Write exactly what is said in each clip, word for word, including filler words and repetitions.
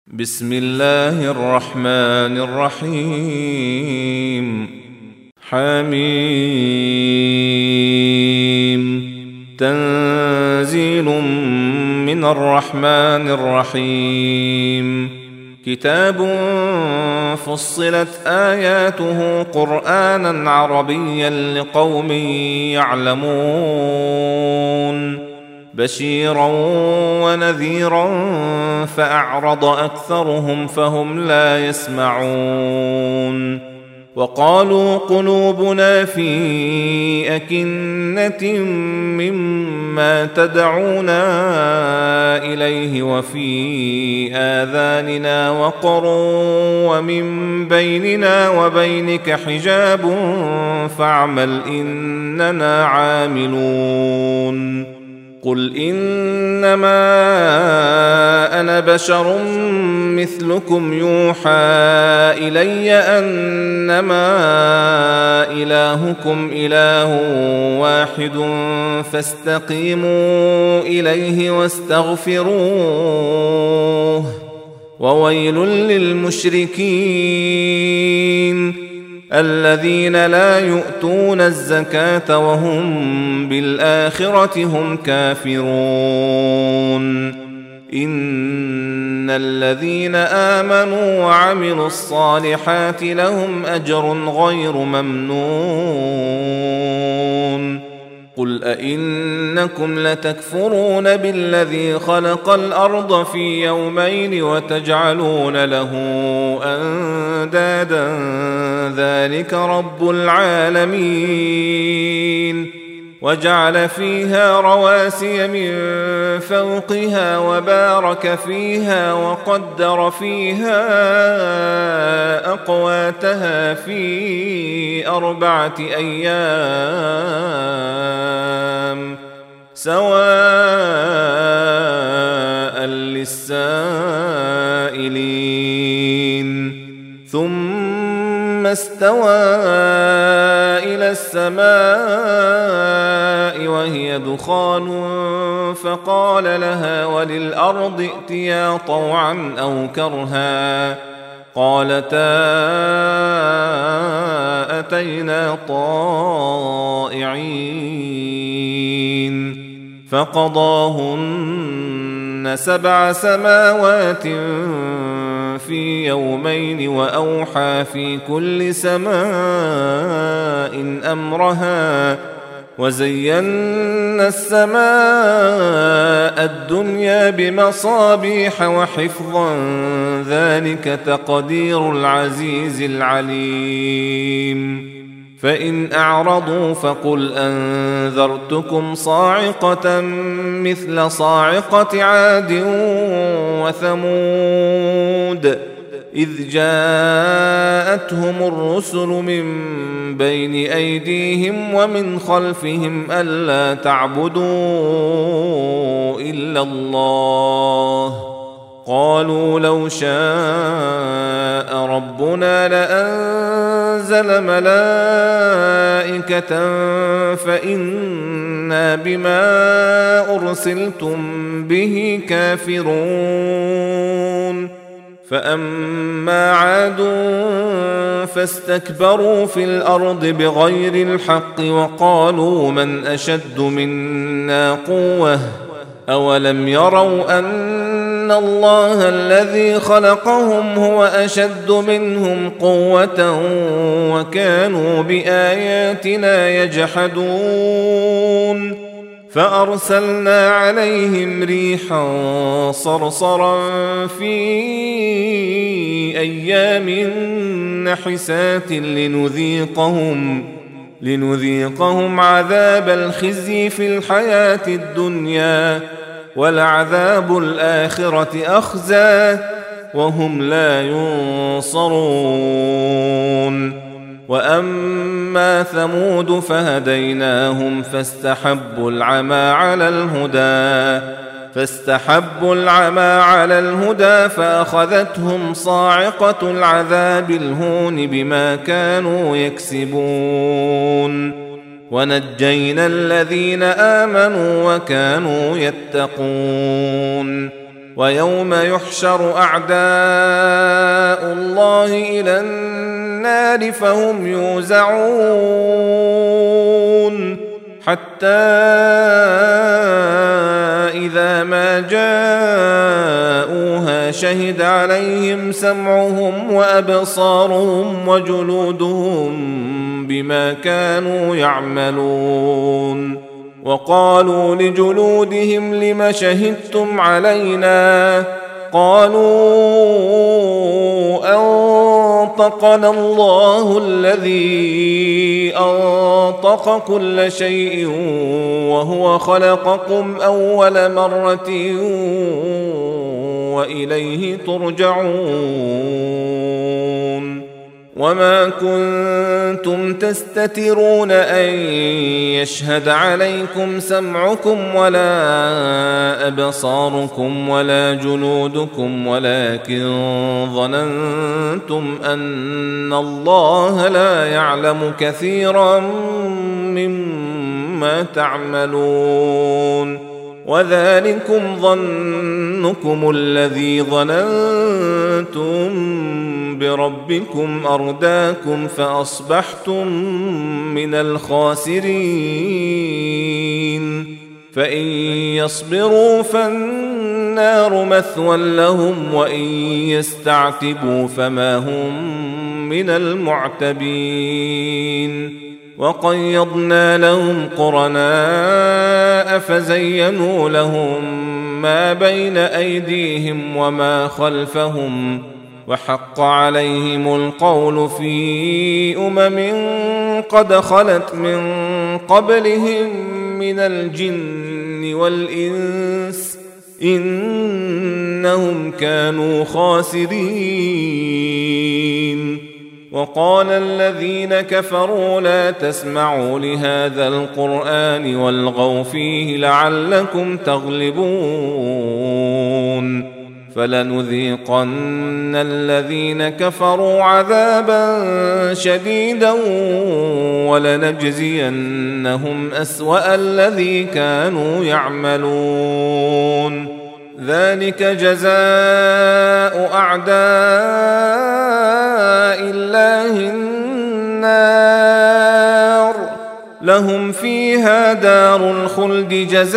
بسم الله الرحمن الرحيم. حميم. تنزيل من الرحمن الرحيم. كتاب فصلت آياته قرآنا عربيا لقوم يعلمون بشيرا ونذيرا فأعرض أكثرهم فهم لا يسمعون. وقالوا قلوبنا في أكنة مما تدعونا إليه وفي آذاننا وقر ومن بيننا وبينك حجاب فاعمل إننا عاملون. قل إنما أنا بشر مثلكم يوحى إلي أنما إلهكم إله واحد فاستقيموا إليه واستغفروه وويل للمشركين الذين لا يؤتون الزكاة وهم بالآخرة هم كافرون. إن الذين آمنوا وعملوا الصالحات لهم أجر غير ممنون. قل أئنكم لتكفرون بالذي خلق الأرض في يومين وتجعلون له أندادا ذلك رب العالمين. وجعل فيها رواسي من فوقها وبارك فيها وقدر فيها أقواتها في أربعة أيام سواء للسائلين. ثم استوى إلى السماء وهي دخان فقال لها وللأرض ائتيا طوعا أو كرها قالتا أتينا طائعين. فقضاهن سبع سماوات في يومين وأوحى في كل سماء أمرها وزينا السماء الدنيا بمصابيح وحفظا ذلك تقدير العزيز العليم. فإن أعرضوا فقل أنذرتكم صاعقة مثل صاعقة عاد وثمود إذ جاءتهم الرسل من بين أيديهم ومن خلفهم ألا تعبدوا إلا الله قالوا لو شاء ربنا لأنزل ملائكة فإنا بما أرسلتم به كافرون. فأما عاد فاستكبروا في الأرض بغير الحق وقالوا من أشد منا قوة أولم يروا أن الله الذي خلقهم هو أشد منهم قوة وكانوا بآياتنا يجحدون. فأرسلنا عليهم ريحا صرصرا في أيام نحسات لنذيقهم لنذيقهم عذاب الخزي في الحياة الدنيا ولعذاب الآخرة أخزى وهم لا ينصرون. وأما ثمود فهديناهم فاستحبوا العمى على الهدى فاستحبوا العمى على الهدى فأخذتهم صاعقة العذاب الهون بما كانوا يكسبون. ونجينا الذين آمنوا وكانوا يتقون ويوم يحشر أعداء الله إلى النار فهم يوزعون حتى إذا ما جاءوها شهد عليهم سمعهم وأبصارهم وجلودهم بما كانوا يعملون وقالوا لجلودهم لم شهدتم علينا قالوا أنطقنا الله الذي أنطق كل شيء وهو خلقكم أول مرة وإليه ترجعون وما كنتم تستترون أن يشهد عليكم سمعكم ولا أبصاركم ولا جلودكم ولكن ظننتم أن الله لا يعلم كثيرا مما تعملون وذلكم ظنكم الذي ظننتم بربكم أرداكم فأصبحتم من الخاسرين فإن يصبروا فالنار مثوى لهم وإن يستعتبوا فما هم من المعتبين وقيضنا لهم قرناء فزينوا لهم ما بين أيديهم وما خلفهم وحق عليهم القول في أمم قد خلت من قبلهم من الجن والإنس إنهم كانوا خاسرين وقال الذين كفروا لا تسمعوا لهذا القرآن والغوا فيه لعلكم تغلبون فلنذيقن الذين كفروا عذابا شديدا ولنجزينهم أسوأ الذي كانوا يعملون ذلك جزاء أعداء الله النار لهم فيها دار الخلد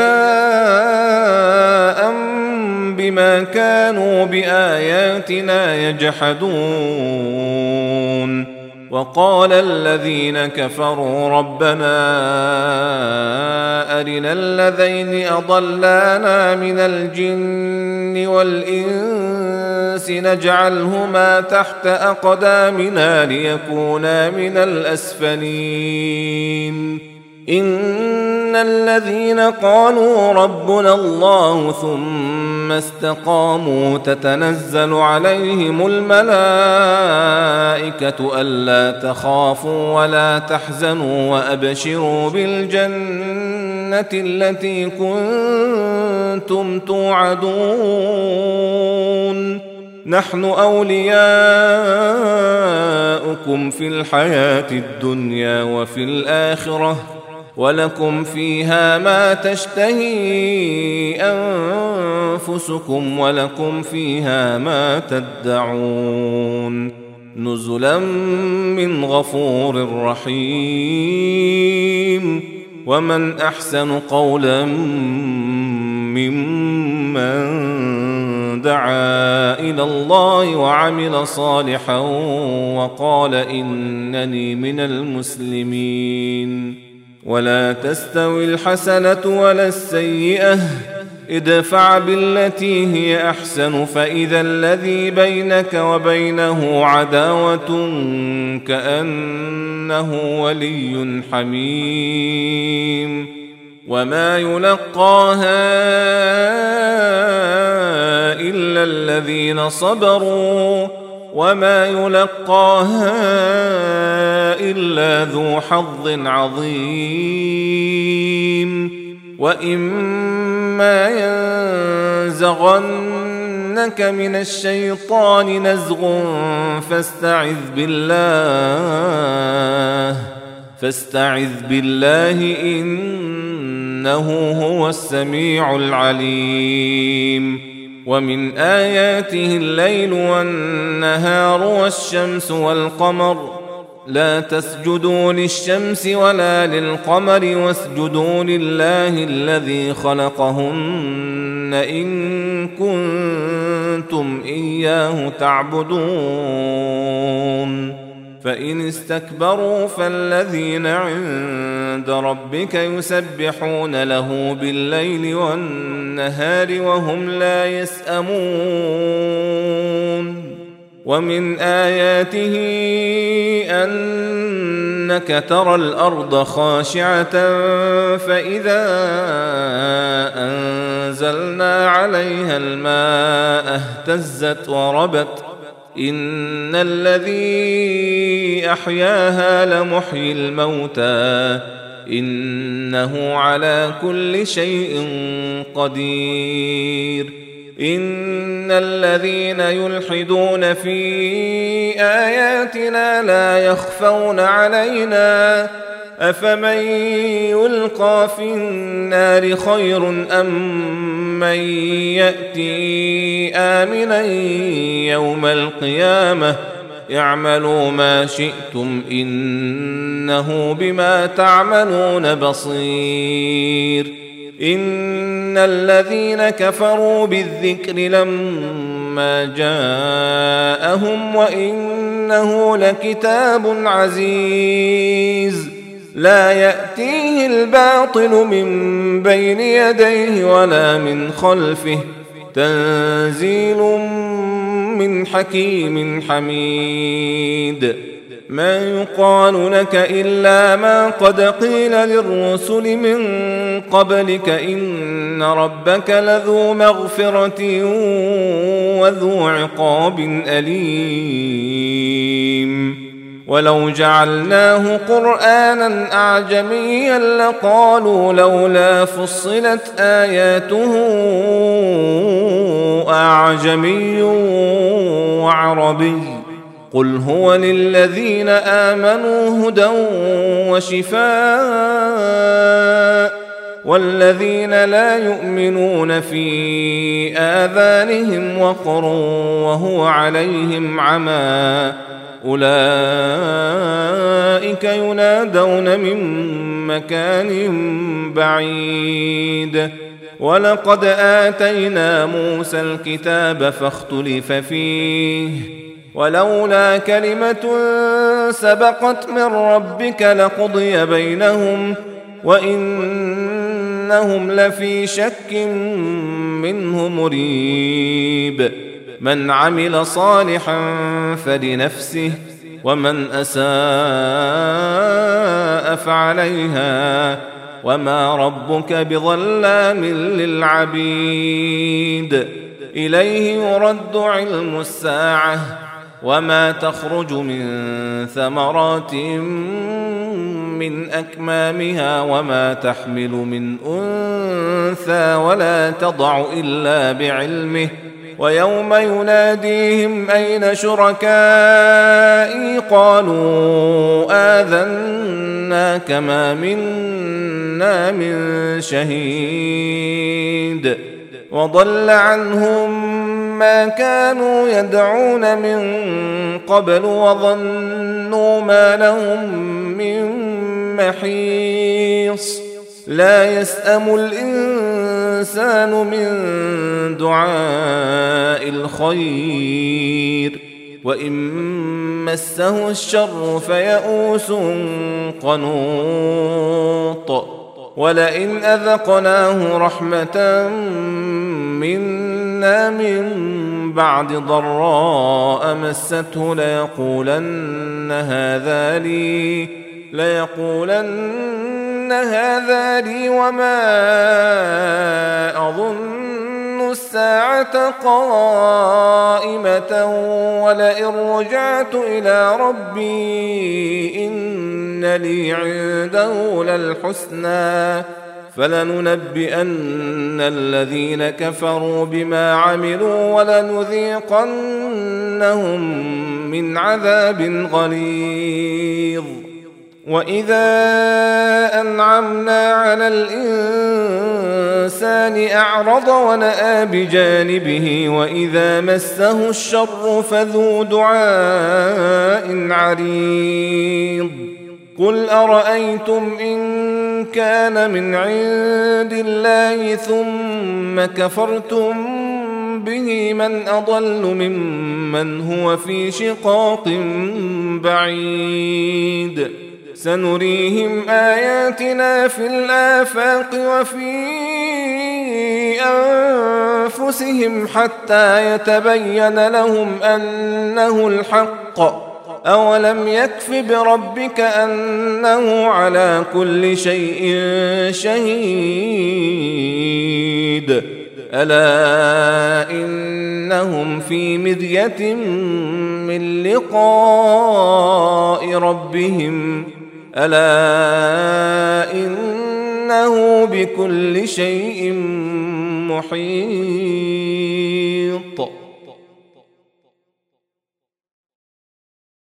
جزاء بما كانوا بآياتنا يجحدون وقال الذين كفروا ربنا أرنا الذين أضلانا من الجن والإنس نجعلهما تحت أقدامنا ليكونا من الأسفلين إن الذين قالوا ربنا الله ثم استقاموا تتنزل عليهم الملائكة ألا تخافوا ولا تحزنوا وأبشروا بالجنة التي كنتم توعدون نحن أولياؤكم في الحياة الدنيا وفي الآخرة ولكم فيها ما تشتهي أنفسكم ولكم فيها ما تدعون نزلا من غفور رحيم ومن أحسن قولا ممن دعا إلى الله وعمل صالحا وقال إنني من المسلمين ولا تستوي الحسنة ولا السيئة ادفع بالتي هي أحسن فإذا الذي بينك وبينه عداوة كأنه ولي حميم وما يلقاها إلا الذين صبروا وما يلقاها إلا ذو حظ عظيم وإما ينزغنك من الشيطان نزغ فاستعذ بالله فاستعذ بالله إنه هو السميع العليم ومن آياته الليل والنهار والشمس والقمر لا تسجدوا للشمس ولا للقمر واسجدوا لله الذي خلقهن إن كنتم إياه تعبدون فإن استكبروا فالذين عند ربك يسبحون له بالليل والنهار وهم لا يسأمون ومن آياته أنك ترى الأرض خاشعة فإذا أنزلنا عليها الماء اهتزت وربت إن الذي أحياها لمحيي الموتى إنه على كل شيء قدير إن الذين يلحدون في آياتنا لا يخفون علينا أفمن يلقى في النار خير أم من يأتي آمنا يوم القيامة اعملوا ما شئتم إنه بما تعملون بصير إن الذين كفروا بالذكر لما جاءهم وإنه لكتاب عزيز لا يأتيه الباطل من بين يديه ولا من خلفه تنزيل من حكيم حميد ما يقال لك إلا ما قد قيل للرسل من قبلك إن ربك لذو مغفرة وذو عقاب أليم ولو جعلناه قرآنا أعجميا لقالوا لولا فصلت آياته أعجمي وعربي قل هو للذين آمنوا هدى وشفاء والذين لا يؤمنون في آذانهم وقر وهو عليهم عمى أولئك ينادون من مكان بعيد ولقد آتينا موسى الكتاب فاختلف فيه ولولا كلمة سبقت من ربك لقضي بينهم وإنهم لفي شك منه مريب من عمل صالحا فلنفسه ومن أساء فعليها وما ربك بظلام للعبيد إليه يرد علم الساعة وما تخرج من ثمرات من أكمامها وما تحمل من أنثى ولا تضع إلا بعلمه ويوم يناديهم أين شركائي قالوا آذناك ما منا من شهيد وضل عنهم ما كانوا يدعون من قبل وظنوا ما لهم من محيص لا يسأم الإنسان من دعاء الخير وإن مسه الشر فيئوس قنوط ولئن أذقناه رحمة منا من بعد ضراء مسته ليقولن هذا لي ليقولن هذا لي وما أظن الساعة قائمة ولئن رجعت إلى ربي إن لي عنده للحسنى فلننبئن الذين كفروا بما عملوا ولنذيقنهم من عذاب غليظ وإذا أنعمنا على الإنسان أعرض ونأى بجانبه وإذا مسه الشر فذو دعاء عريض قل أرأيتم إن كان من عند الله ثم كفرتم به من أضل ممن هو في شقاق بعيد سنريهم آياتنا في الآفاق وفي أنفسهم حتى يتبين لهم أنه الحق أولم يكف بربك أنه على كل شيء شهيد ألا إنهم في مذية من لقاء ربهم ألا إنه بكل شيء محيط